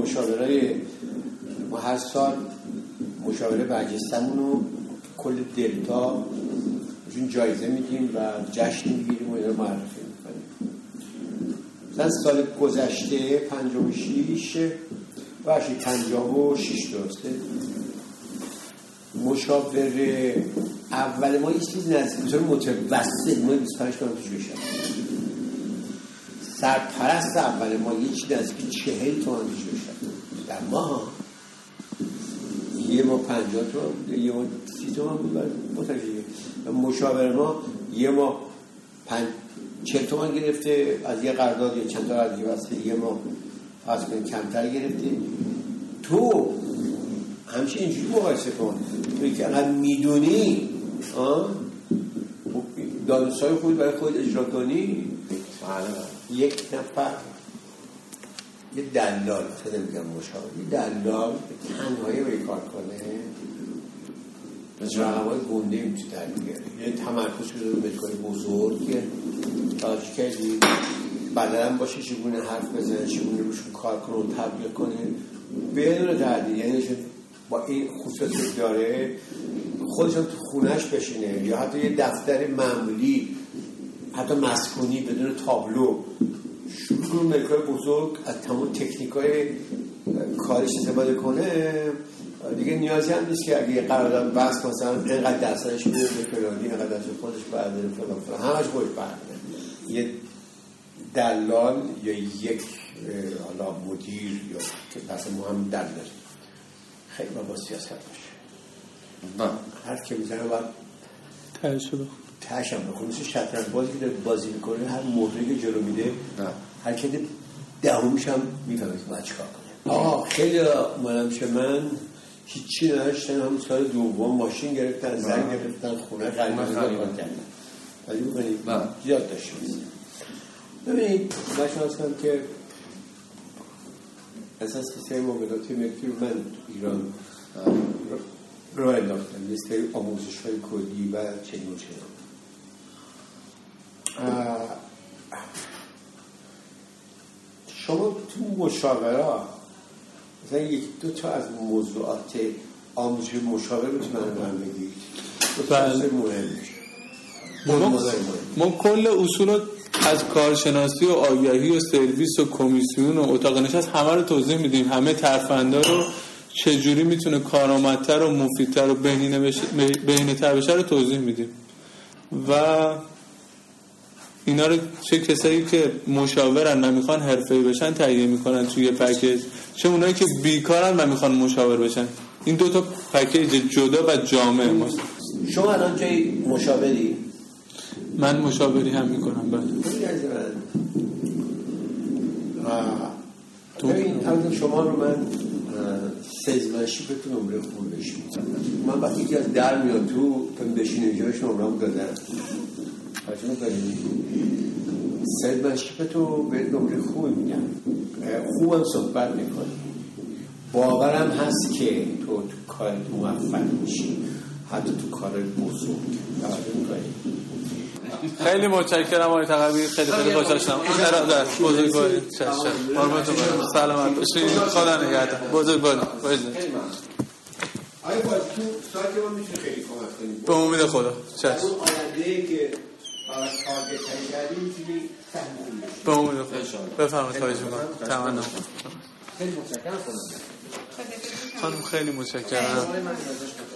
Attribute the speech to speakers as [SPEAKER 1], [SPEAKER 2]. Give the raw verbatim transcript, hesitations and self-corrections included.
[SPEAKER 1] مشاورای ما هر سال مشاوره برجستمون رو کل دلتا بهشون جایزه میدیم و جشن میگیریم و اینا رو معرفی میکنیم. مثلا سال گذشته پنجاه و شیش باشی پنجاه و شیش درسته مشاوره اول ما یه چیز نزدیک بسیار متوسط ما بیست و پنج تومن توش بشن، سرپرست اول ما یه چیز نزدیک چهل تومن توش بشن در ماه. یه ما پنجاه تومن بود، یه ما سی تومن بود برای متوجه. مشاوره ما یه ما پنج چهل تومن گرفته از یه قرارداد یا چند تا قرارداد واسه یه ما فرض کنید کمتر گرفته. تو همچه اینجوری مقایسه کن، توی که انقدر میدونی دانش‌های خود برای خود اجرا کنی. یک نفر یه دلال خیلی میگم مشاور یه دلال تنهایی باید کار کنه رقم‌های گنده میتونه در میگره، یعنی تمرکز شده رو مشکل بزرگ تلاش کردی بدنم باشه چگونه حرف بزنه چگونه روشون کار کنه و تبلیغ کنه بدون تردید، یعنی با این خصوصیت داره خودشون تو خونش بشینه یا حتی یه دفتر معمولی حتی مسکونی بدون تابلو شروع کنه ملکای بزرگ از تمام تکنیکای کارش استفاده کنه. دیگه نیازی هم نیست که اگه یه قرارداد بس مثلا اینقدر درصدش میده به فلانی اینقدر درصد خودش برداره فلان فلان همش خودش برداره. یه دلال یا یک حالا مدیر یا که بس مهم دلال خیلی با سیاست باشه. هر که میزنه باید
[SPEAKER 2] تهش رو
[SPEAKER 1] تهش هم بخونه. مثل شطرنج بازی که داره بازی میکنه هر مهره که جلو میده حرکت دهمیش هم میفهمه که باید چیکار کنه. آه خیلی منمشه من هیچی نداشتن، هم سال دوم ماشین گرفتن زن گرفتن خونه خریدن کار کردن ولی بکنید زیاد داشتیم. ببینید باشم کنم که اساس سیستم موبیلاتی ملکی رو من ایران رو انداختم یه سری آموزش های کلی و چنین و چنین. شما تو مشاوره مثلا یک دو تا از موضوعات آموزش مشاوره میتونن من بگید
[SPEAKER 2] بله. ما, ما کل اصول از کارشناسی و آگهی و سرویس و کمیسیون و اتاق نشست همه رو توضیح میدیم، همه ترفندا رو چجوری میتونه کارآمدتر و مفیدتر و بهینه بشه بهینه‌تر بشه رو توضیح میدیم و اینا رو چه کسایی که مشاورن و میخوان حرفه‌ای بشن تهیه میکنن توی پکیج، چه اونایی که بیکارن و میخوان مشاور بشن. این دو تا پکیج جدا و جامع ماست.
[SPEAKER 1] شما الان جای مشاوری؟
[SPEAKER 2] من مشاوری هم میکنم. بله.
[SPEAKER 1] تو این اول شما رو من سیزمنشیپتون نمره خوب بشید. من وقتی که از در میاد تو تم بشین اینجاش نمرم دادن حاجم کنید سیزمنشیپتو به نمره خوب میگم، خوبم صحبت میکنی، باورم هست که تو تو کار موفق میشی حتی تو کار بزرگ.
[SPEAKER 2] خیلی متشکرم آقای تقوی، خیلی خیلی خوشحال شدم. ارادت بزرگوارید. چشم قربونتون برم. سلامت باشید. خدا نگهدار. بزرگوارید. آقای
[SPEAKER 1] باز تو سایت ما میتونه خیلی کمک کنید.
[SPEAKER 2] به امید خدا. چشم.
[SPEAKER 1] اون آینده‌ای که تارگت کردیم میتونی فهمون بشید.
[SPEAKER 2] به امید خدا. بفرمایید خواهش می‌کنم. تمنا.
[SPEAKER 1] خیلی متشکرم خانم.
[SPEAKER 2] خانم خیلی متشکرم.